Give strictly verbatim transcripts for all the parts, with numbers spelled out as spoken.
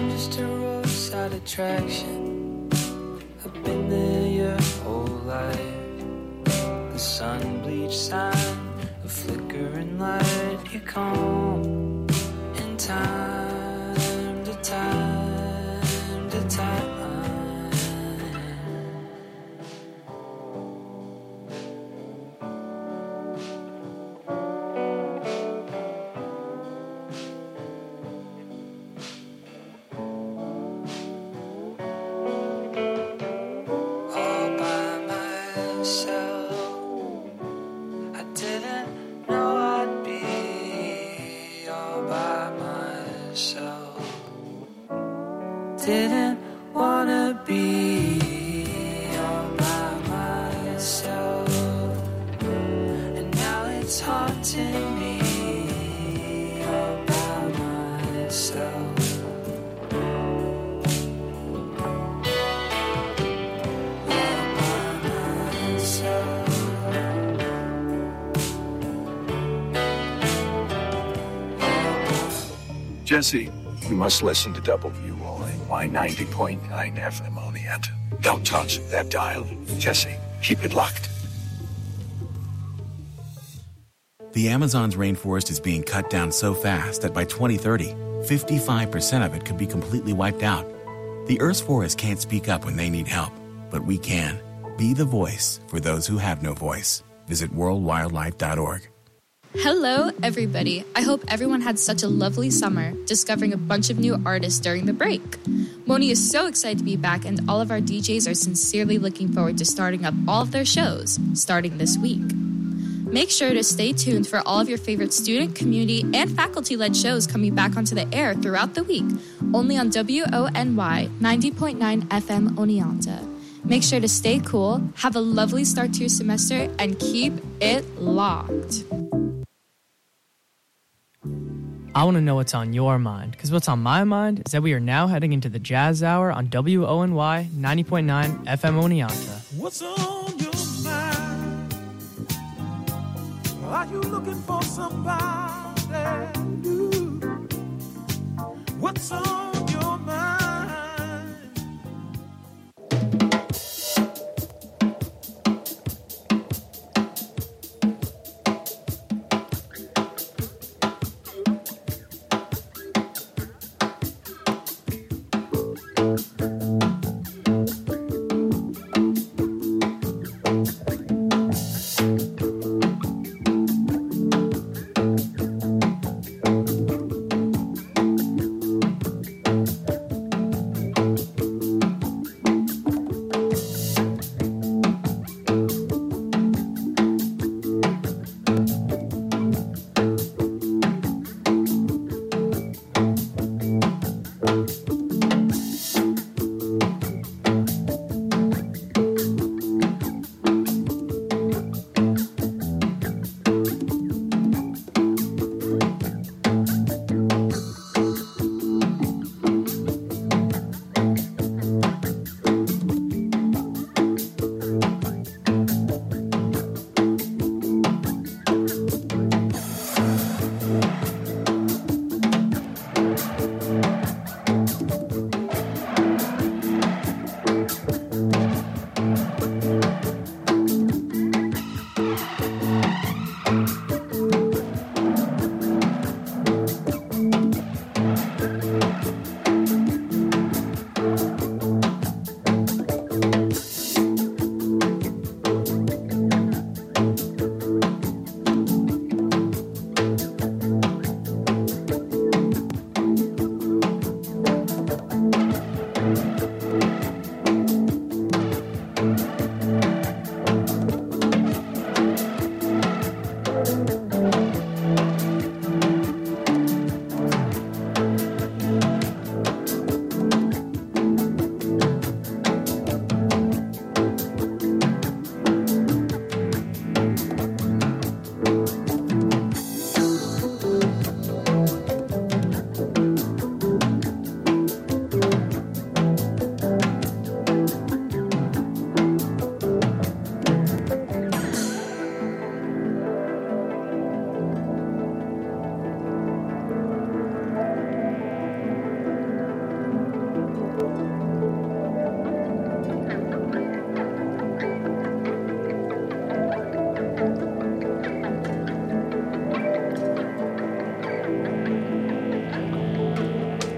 I'm just a roadside attraction. I've been there your whole life. The sun-bleached sign, a flickering light. You come in time to time to time. Didn't wanna be all by myself, and now it's haunting me all by myself. All by myself. Jesse, you must listen to W O N Y ninety point nine F M Oneonta. Don't touch that dial. Jesse, keep it locked. The Amazon's rainforest is being cut down so fast that by twenty thirty, fifty-five percent of it could be completely wiped out. The Earth's forests can't speak up when they need help, but we can. Be the voice for those who have no voice. Visit world wildlife dot org. Hello, everybody. I hope everyone had such a lovely summer, discovering a bunch of new artists during the break. Moni is so excited to be back, and all of our D Js are sincerely looking forward to starting up all of their shows, starting this week. Make sure to stay tuned for all of your favorite student, community, and faculty-led shows coming back onto the air throughout the week, only on W O N Y ninety point nine F M Oneonta. Make sure to stay cool, have a lovely start to your semester, and keep it locked. I want to know what's on your mind, because what's on my mind is that we are now heading into the Jazz Hour on W O N Y ninety point nine F M Oneonta. What's on your mind? Are you looking for somebody new? What's on your mind?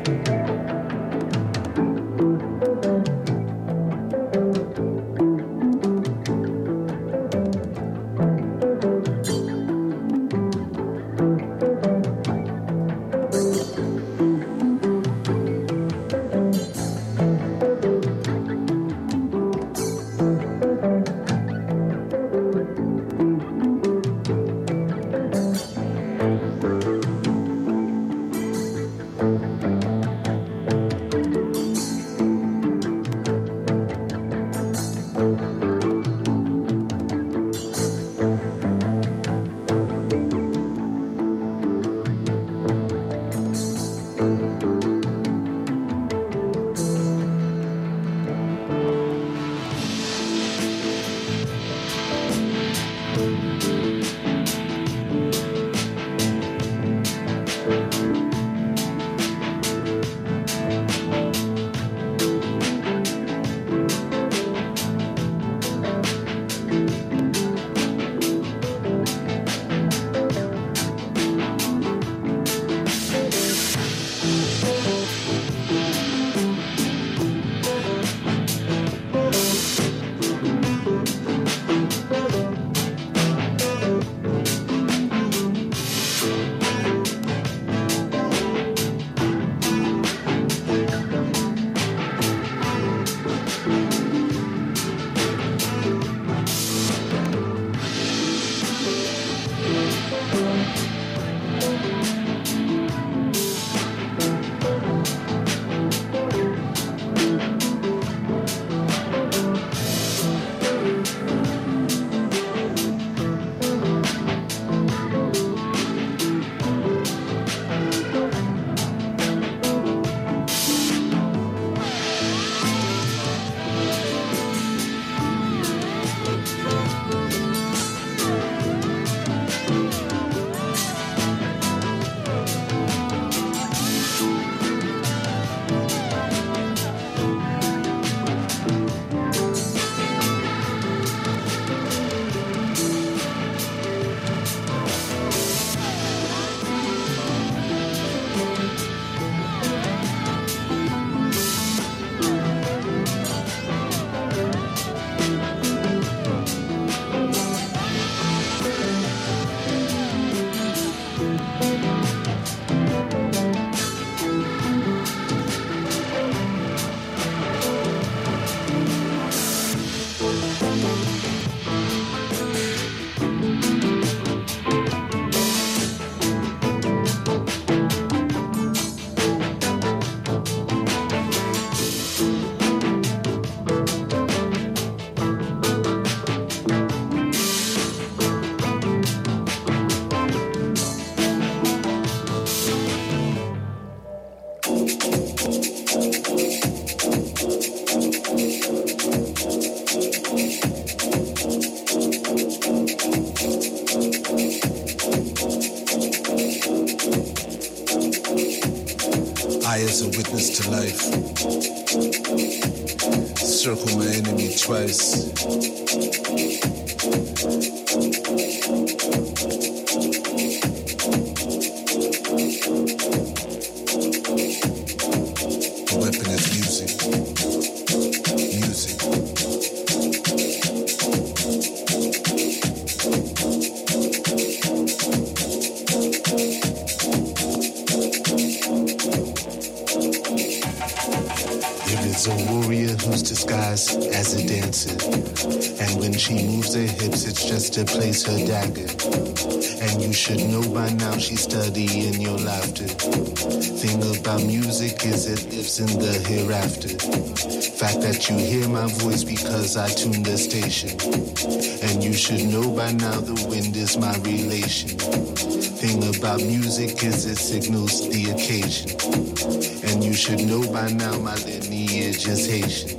I as a witness to life circle my enemy twice. The weapon is music. Music. Is a warrior who's disguised as a dancer, and when she moves her hips it's just to place her dagger. And you should know by now she's studying your laughter. Thing about music is it lives in the hereafter. Fact that you hear my voice because I tuned the station. And you should know by now the wind is my relation. Thing about music is it signals the occasion. And you should know by now my lineage is Haitian.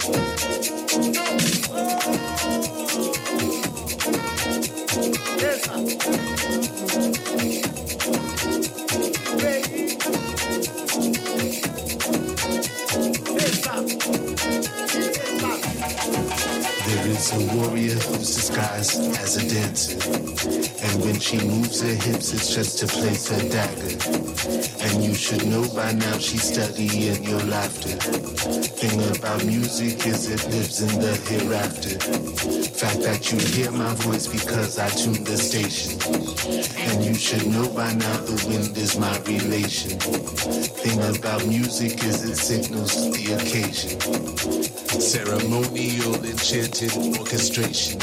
There is a warrior who's disguised as a dancer, And when she moves her hips, it's just to place her dagger. And you should know by now she's studying your laughter. Thing about music is it lives in the hereafter. Fact that you hear my voice because I tuned the station. And you should know by now the wind is my relation. Thing about music is it signals to the occasion. Ceremonial enchanted orchestration.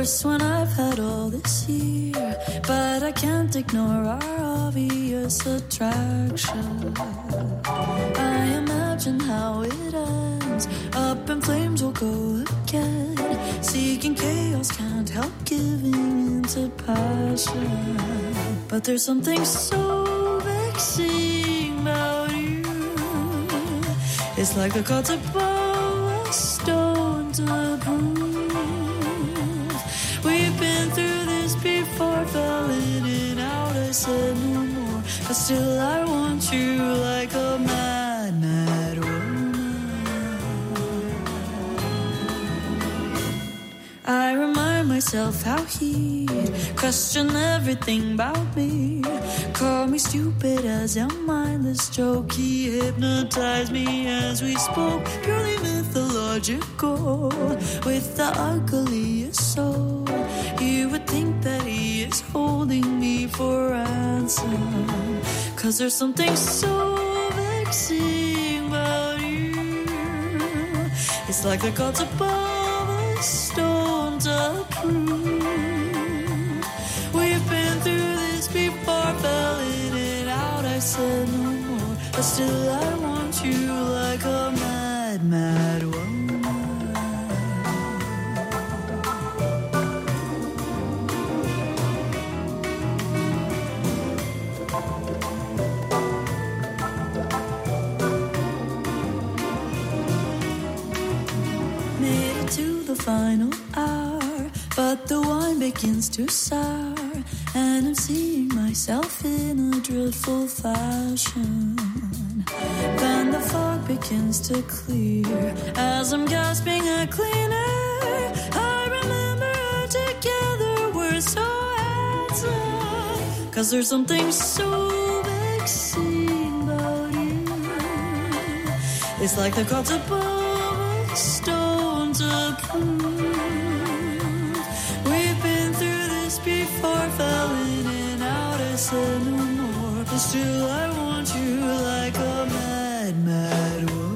worst when I've had all this year, but I can't ignore our obvious attraction. I imagine how it ends. Up in flames we'll go again. Seeking chaos, can't help giving into passion. But there's something so vexing about you. It's like the gods above a stone to prove. We've been through this before, fell in and out, I said no more. But still I want you like a mad, mad woman. I remind myself how he questioned everything about me. Called me stupid as a mindless joke. He hypnotized me as we spoke, purely mythological, with the ugliest soul. You would think that he is holding me for ransom, 'cause there's something so vexing about you. It's like the gods above a stone to prove. We've been through this before, fell in and out, I said no more. But still I want you like a mad, mad woman. Made it to the final hour, but the wine begins to sour, and I'm seeing myself in a dreadful fashion. Then the fog begins to clear as I'm gasping a cleaner. I remember together we're so handsome, 'cause there's something so vexing about you. It's like the gods above a stone to prove. We've been through this before, fell in and out, I said no more. But still I want you like a mad, mad woman.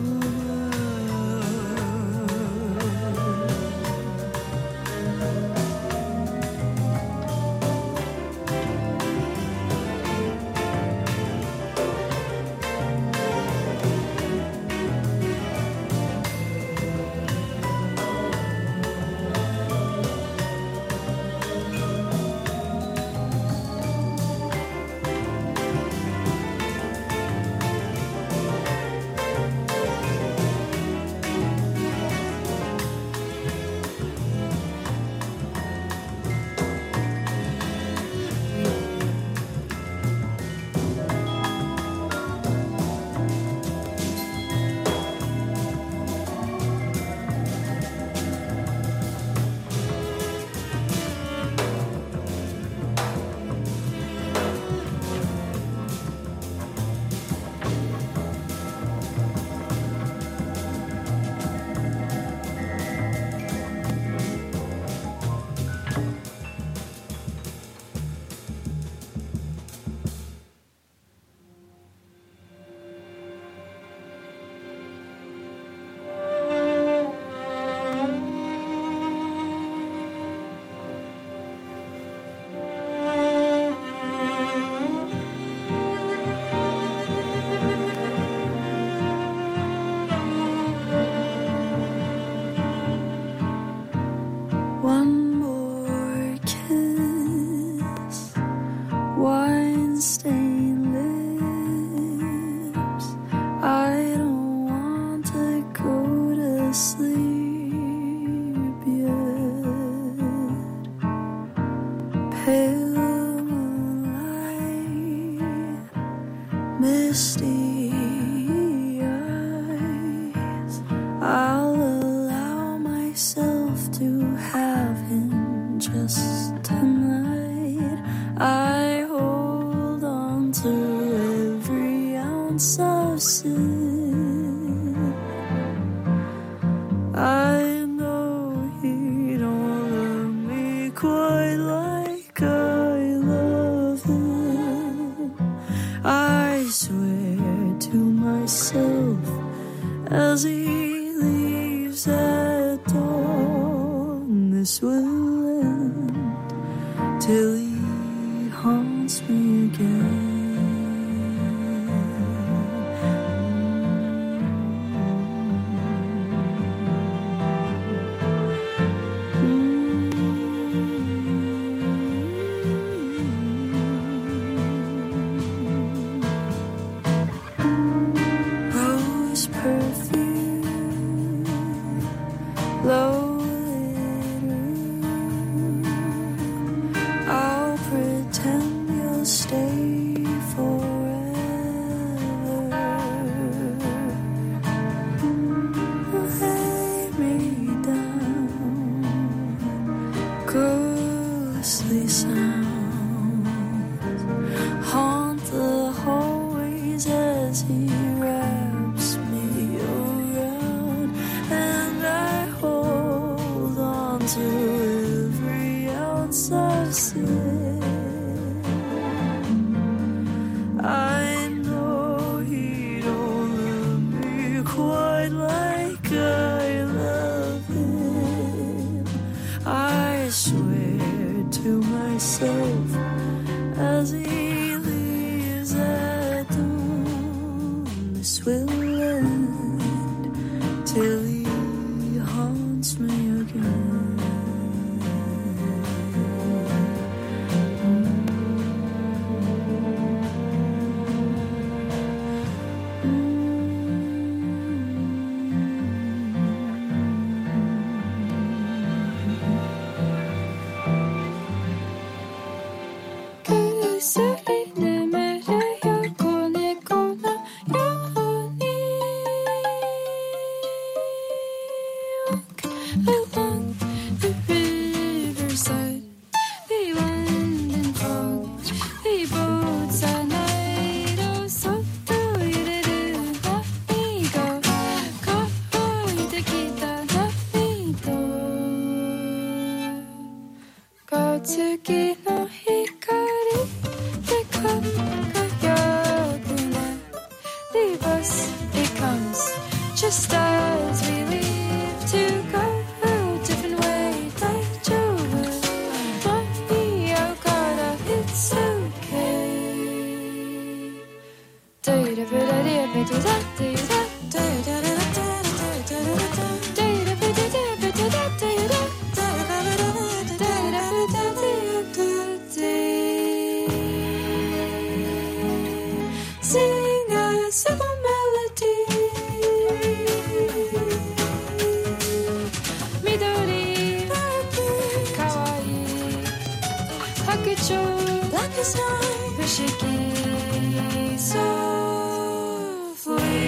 One more kiss, wine-stained lips. I don't want to go to sleep yet. Pale moonlight, misty eyes. I'll allow myself to have him just tonight. I hold on to every ounce of sin. I know he don't love me quite like I love him. I swear to myself as he leaves at dawn, this will end. haunts me again. Rose perfume, low I'll pretend you'll stay forever. Lay me down, ghostly sounds haunt the hallways as he wraps me around, and I hold on to every ounce I've said. I know he don't love me quite like I love him. I swear to myself as he leaves at dawn, this will end till he haunts me again. 그슬이 내매려요 꺼내거나 영원히 Walk along the riverside, the wind and fog, the boats at night. Oh, so 이르르 나이가 거의 되기다 나이도 거칠기 너 히카리 내가 가려구나. The bus it comes just as we leave to go a different way like Joe. Money out gotta it's okay. Sing a simple melody. Midori, kawaii, hakucho, black as night, fushigi, softly.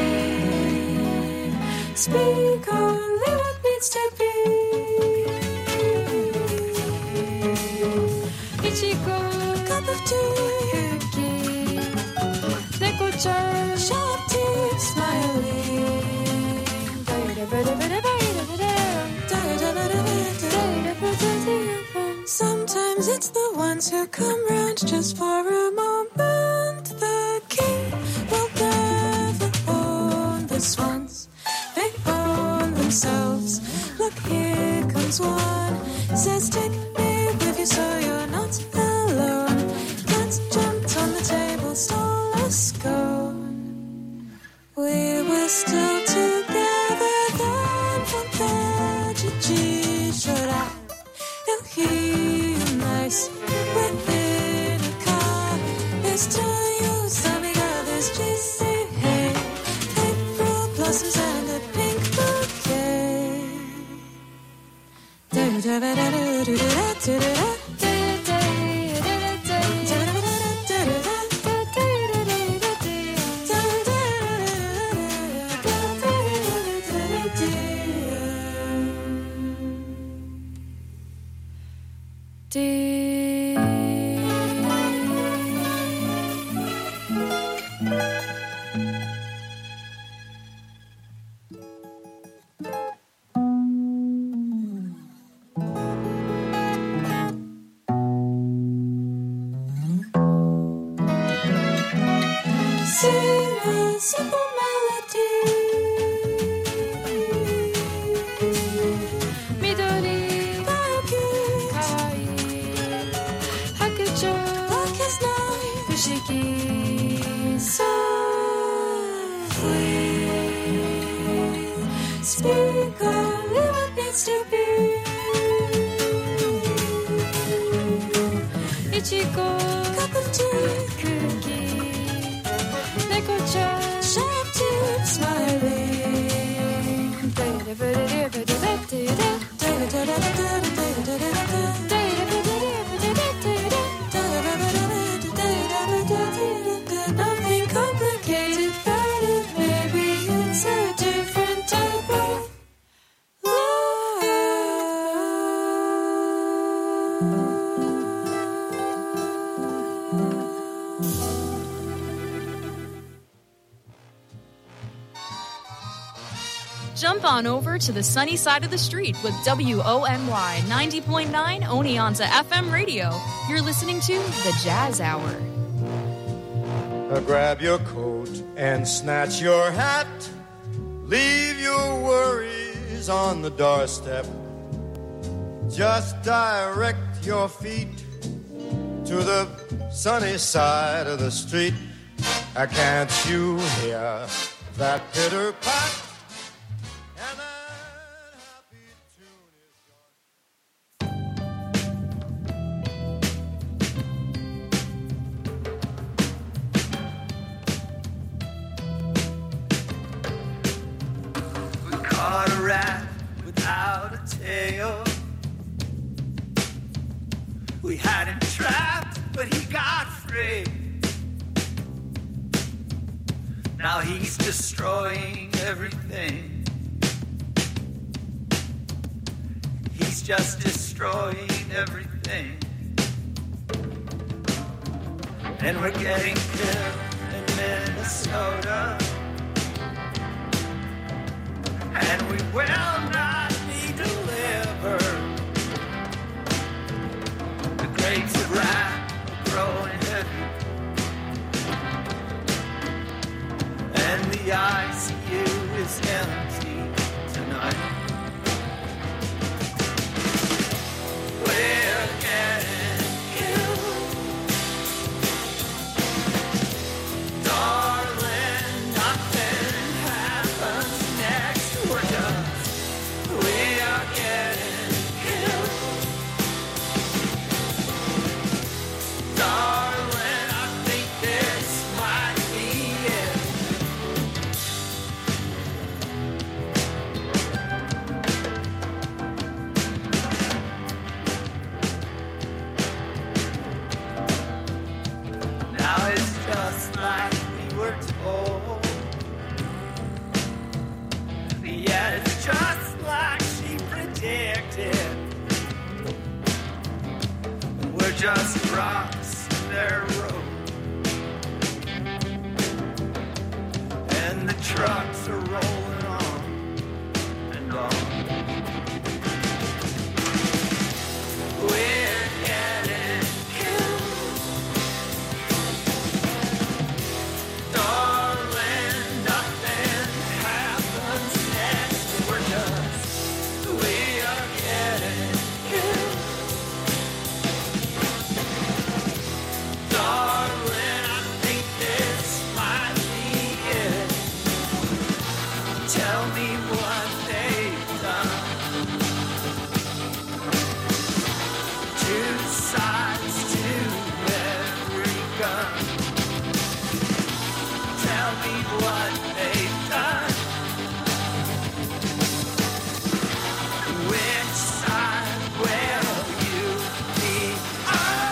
Speak only what needs to be. Ichigo, cup of tea, Neko-chan, sharp teeth, smiling. Sometimes it's the ones who come round just for a moment. The king will never own the swans. They own themselves. Look, here comes one. Says, take me with you so you're not alone. Cats jumped on the table, stole a scone. We were still together then. Fantagy showed up. And he nice within a car. This time you saw me got this juicy hay. April blossoms and a pink bouquet. Da-da-da-da-da-da-da-da-da-da. Sing a simple melody. Midori, kawaii, hakucho, black as Shiki softly. Speak only what needs to be. Ichigo, cup of tea, cookie. Neko-chan, sharp tooth, smiling. Nothing complicated about it. Maybe it's a different type of Jump on over to the sunny side of the street with W O N Y ninety point nine Oneonta F M radio. You're listening to The Jazz Hour. Now grab your coat and snatch your hat. Leave your worries on the doorstep. Just direct your feet to the sunny side of the street. Uh, can't you hear that pitter pat? And that happy tune is We caught a rat without a tail. We had him trapped, but he got free. Now he's destroying everything. He's just destroying everything. And we're getting killed in Minnesota. And we will not be delivered. The grapes of wrath are growing heavy. And the I C U is empty tonight. We're getting killed. Darling, nothing happens next. We're just, we are getting killed. Darling, I think this might be it. Now it's just like we were told. Yeah, it's just like she predicted. We're just rocks in their road. And the trucks are rolling on and on. We're getting killed. Darling, nothing happens next. We're just, we are getting killed. Darling, I think this might be it. Tell me what they've done. Two sides to every gun. Tell me what they've done. Which side will you be on?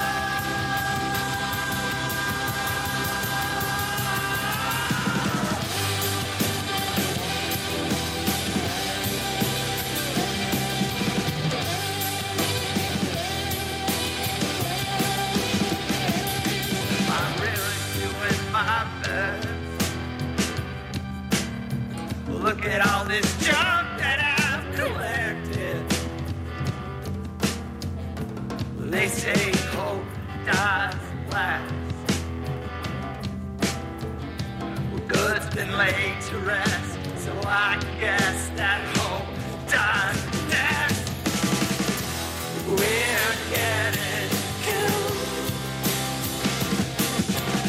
I'm really doing my best. Look at all this junk that I've collected. They say hope dies last. Well, good's been laid to rest, so I guess that hope dies next. We're getting killed.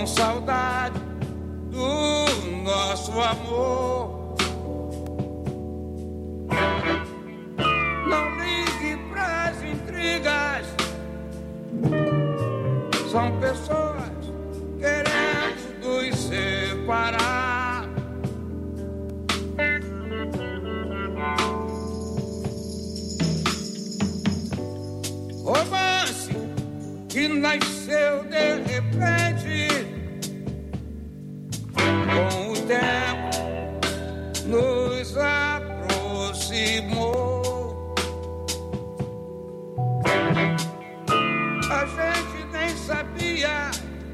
com saudade do nosso amor. Não ligue pras intrigas, são pessoas querendo nos separar. Romance que nasceu de repente, com o tempo nos aproximou. A gente nem sabia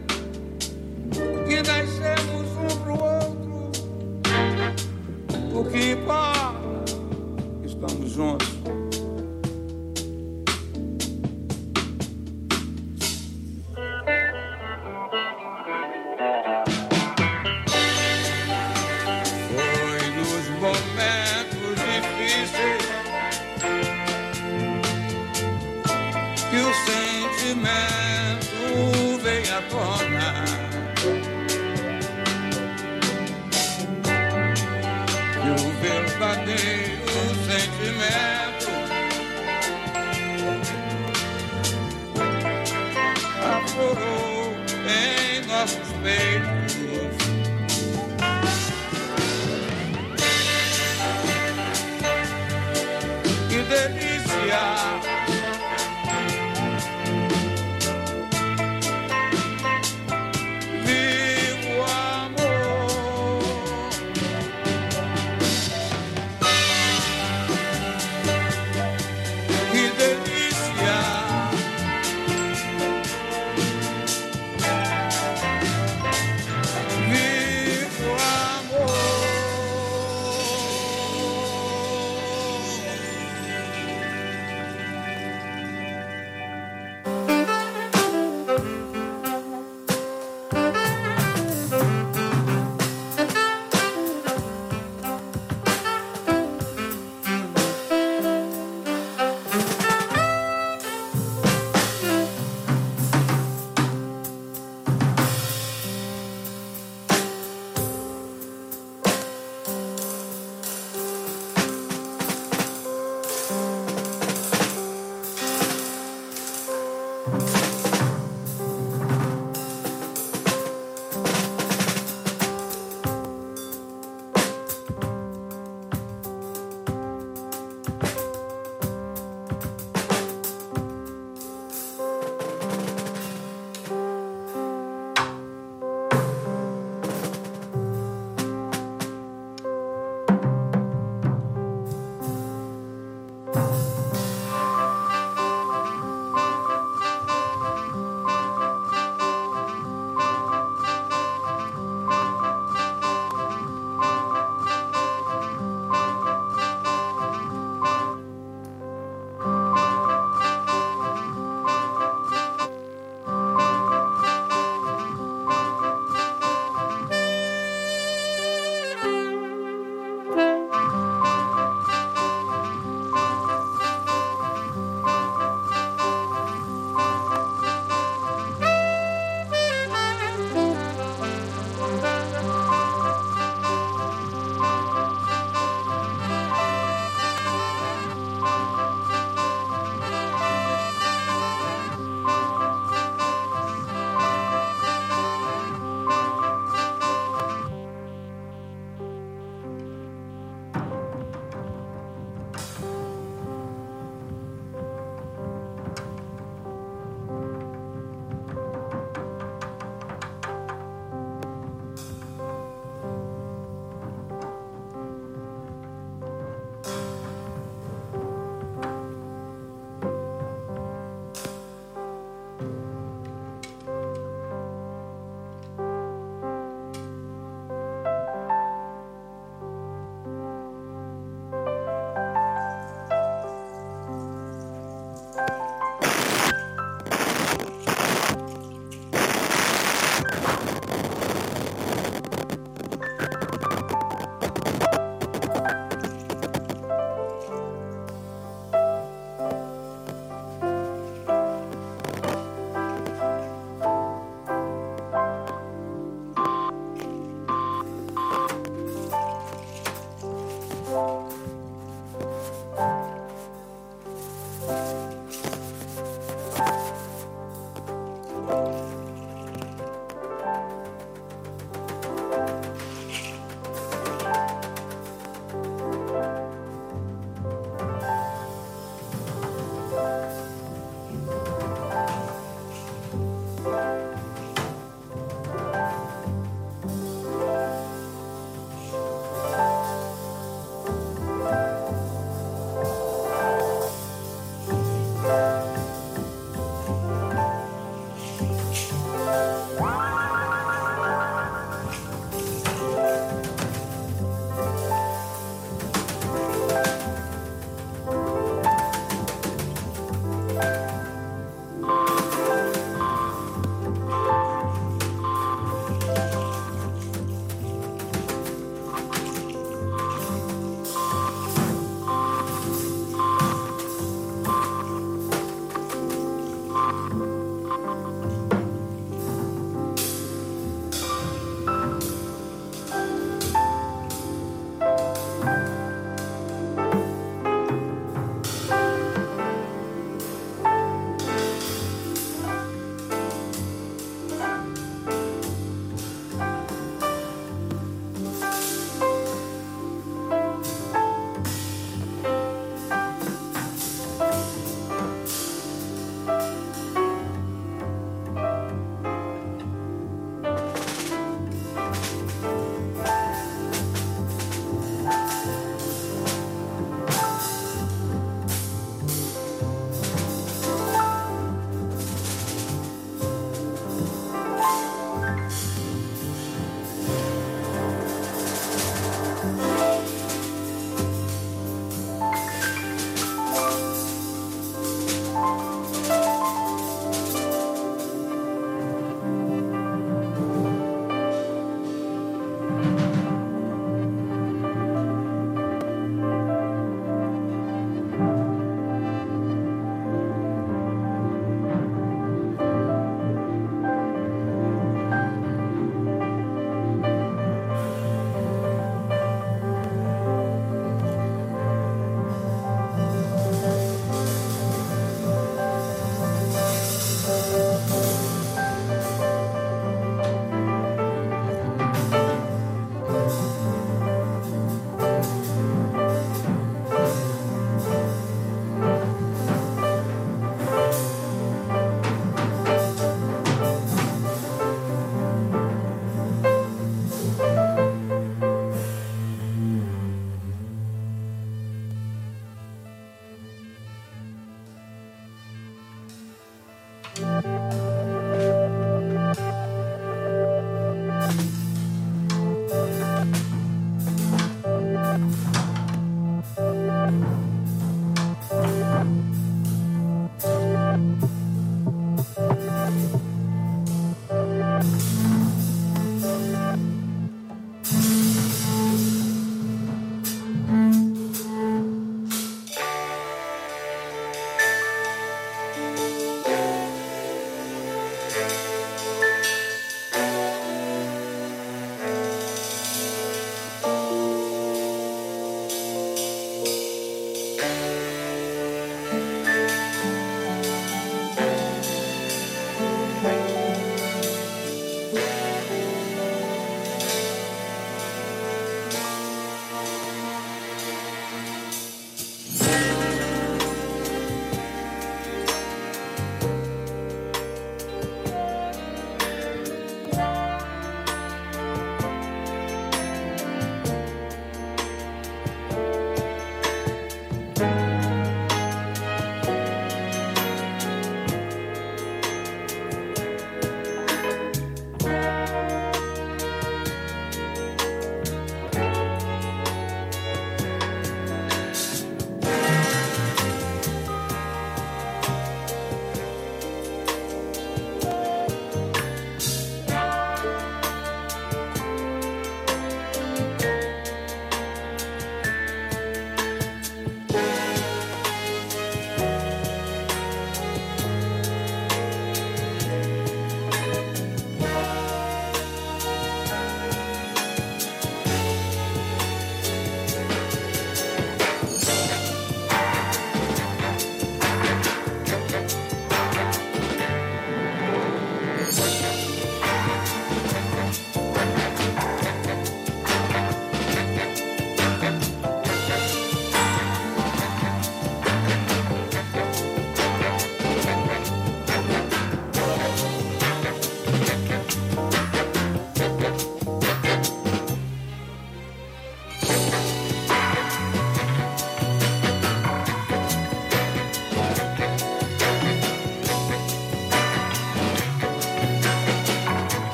que nascemos um pro outro. O que importa, estamos juntos. E o verdadeiro sentimento aflorou em nossos peitos. Que delícia!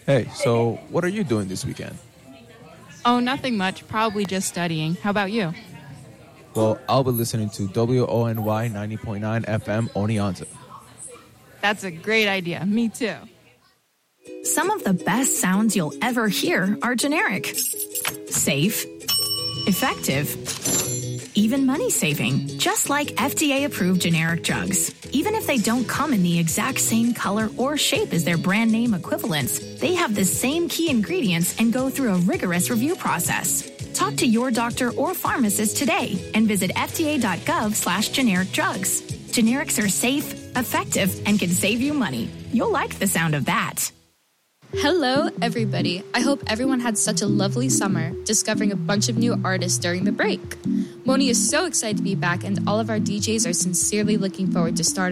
Hey, so what are you doing this weekend? Oh, nothing much. Probably just studying. How about you? Well, I'll be listening to W O N Y ninety point nine F M Oneonta. That's a great idea. Me too. Some of the best sounds you'll ever hear are generic. Safe. Effective. Even money-saving. Just like F D A-approved generic drugs. Even if they don't come in the exact same color or shape as their brand name equivalents, they have the same key ingredients and go through a rigorous review process. Talk to your doctor or pharmacist today and visit F D A dot gov slash generic drugs. Generics are safe, effective, and can save you money. You'll like the sound of that. Hello, everybody. I hope everyone had such a lovely summer, discovering a bunch of new artists during the break. Moni is so excited to be back, and all of our D Js are sincerely looking forward to starting